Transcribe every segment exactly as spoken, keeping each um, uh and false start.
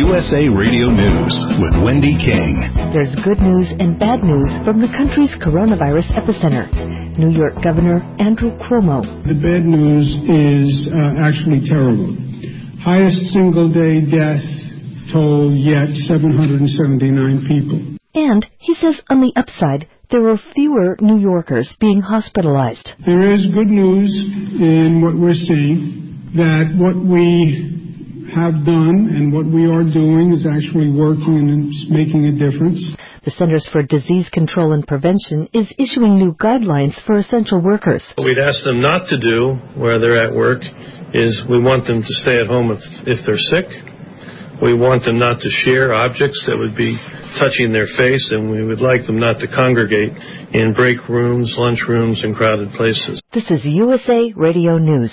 U S A Radio News with Wendy King. There's good news and bad news from the country's coronavirus epicenter. New York Governor Andrew Cuomo. The bad news is uh, actually terrible. Highest single-day death toll yet, seven hundred seventy-nine people. And he says on the upside, there are fewer New Yorkers being hospitalized. There is good news in what we're seeing, that what we have done and what we are doing is actually working and it's making a difference. The Centers for Disease Control and Prevention is issuing new guidelines for essential workers. What we'd ask them not to do where they're at work is we want them to stay at home if, if they're sick. We want them not to share objects that would be touching their face, and we would like them not to congregate in break rooms, lunch rooms, and crowded places. This is U S A Radio News.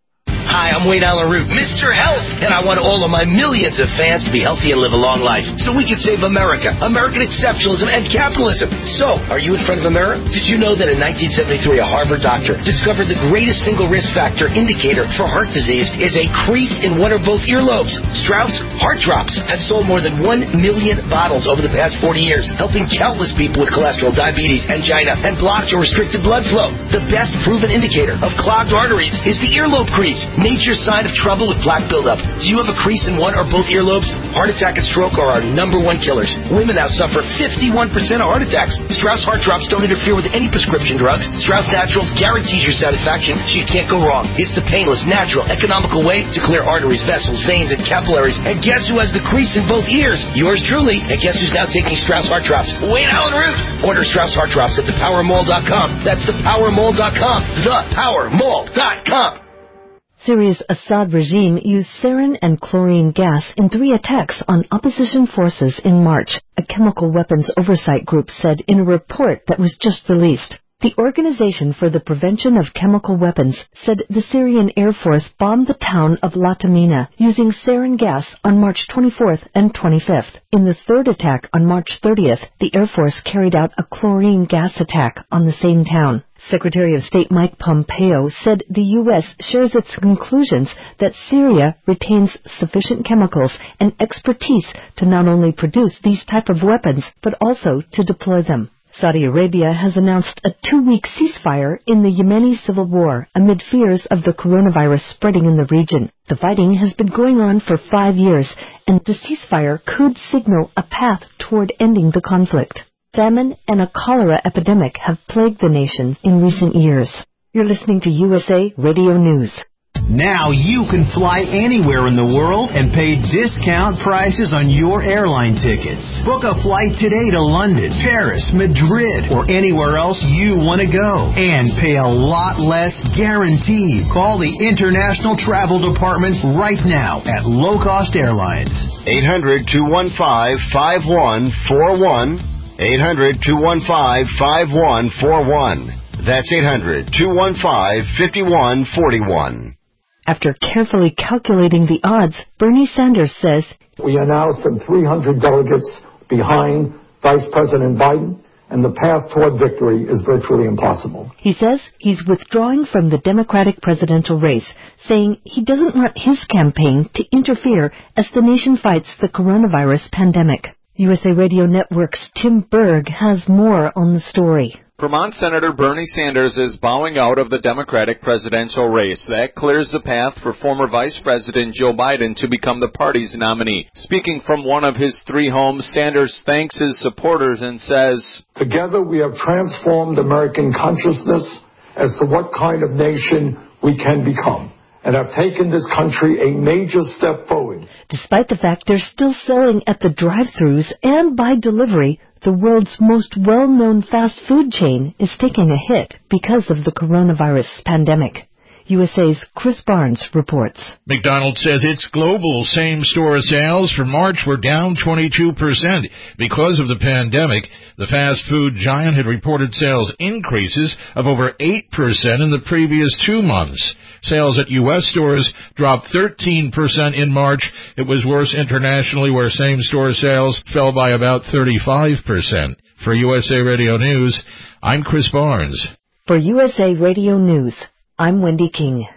Hi, I'm Wayne Allen Root, Mister Health, and I want all of my millions of fans to be healthy and live a long life so we can save America, American exceptionalism, and capitalism. So, are you in front of a mirror? Did you know that in nineteen seventy-three, a Harvard doctor discovered the greatest single risk factor indicator for heart disease is a crease in one or both earlobes? Strauss Heart Drops has sold more than one million bottles over the past forty years, helping countless people with cholesterol, diabetes, angina, and blocked or restricted blood flow. The best proven indicator of clogged arteries is the earlobe crease. Nature's sign of trouble with plaque buildup. Do you have a crease in one or both earlobes? Heart attack and stroke are our number one killers. Women now suffer fifty-one percent of heart attacks. Strauss Heart Drops don't interfere with any prescription drugs. Strauss Naturals guarantees your satisfaction, so you can't go wrong. It's the painless, natural, economical way to clear arteries, vessels, veins, and capillaries. And guess who has the crease in both ears? Yours truly. And guess who's now taking Strauss Heart Drops? Wayne Allen Root. Order Strauss Heart Drops at the power mall dot com. That's the power mall dot com. the power mall dot com. Syria's Assad regime used sarin and chlorine gas in three attacks on opposition forces in March, a chemical weapons oversight group said in a report that was just released. The Organization for the Prevention of Chemical Weapons said the Syrian Air Force bombed the town of Latamina using sarin gas on March twenty-fourth and twenty-fifth. In the third attack on March thirtieth, the Air Force carried out a chlorine gas attack on the same town. Secretary of State Mike Pompeo said the U S shares its conclusions that Syria retains sufficient chemicals and expertise to not only produce these type of weapons, but also to deploy them. Saudi Arabia has announced a two-week ceasefire in the Yemeni civil war amid fears of the coronavirus spreading in the region. The fighting has been going on for five years, and the ceasefire could signal a path toward ending the conflict. Famine and a cholera epidemic have plagued the nation in recent years. You're listening to U S A Radio News. Now you can fly anywhere in the world and pay discount prices on your airline tickets. Book a flight today to London, Paris, Madrid, or anywhere else you want to go. And pay a lot less guaranteed. Call the International Travel Department right now at Low Cost Airlines. eight hundred, two one five, five one four one. eight hundred, two one five, five one four one. That's eight hundred, two one five, five one four one. After carefully calculating the odds, Bernie Sanders says, we are now some three hundred delegates behind Vice President Biden, and the path toward victory is virtually impossible. He says he's withdrawing from the Democratic presidential race, saying he doesn't want his campaign to interfere as the nation fights the coronavirus pandemic. U S A Radio Network's Tim Berg has more on the story. Vermont Senator Bernie Sanders is bowing out of the Democratic presidential race. That clears the path for former Vice President Joe Biden to become the party's nominee. Speaking from one of his three homes, Sanders thanks his supporters and says, together we have transformed American consciousness as to what kind of nation we can become, and have taken this country a major step forward. Despite the fact they're still selling at the drive-thrus and by delivery, the world's most well-known fast food chain is taking a hit because of the coronavirus pandemic. U S A's Chris Barnes reports. McDonald's says its global same-store sales for March were down twenty-two percent. Because of the pandemic, the fast food giant had reported sales increases of over eight percent in the previous two months. Sales at U S stores dropped thirteen percent in March. It was worse internationally, where same-store sales fell by about thirty-five percent. For U S A Radio News, I'm Chris Barnes. For U S A Radio News, I'm Wendy King.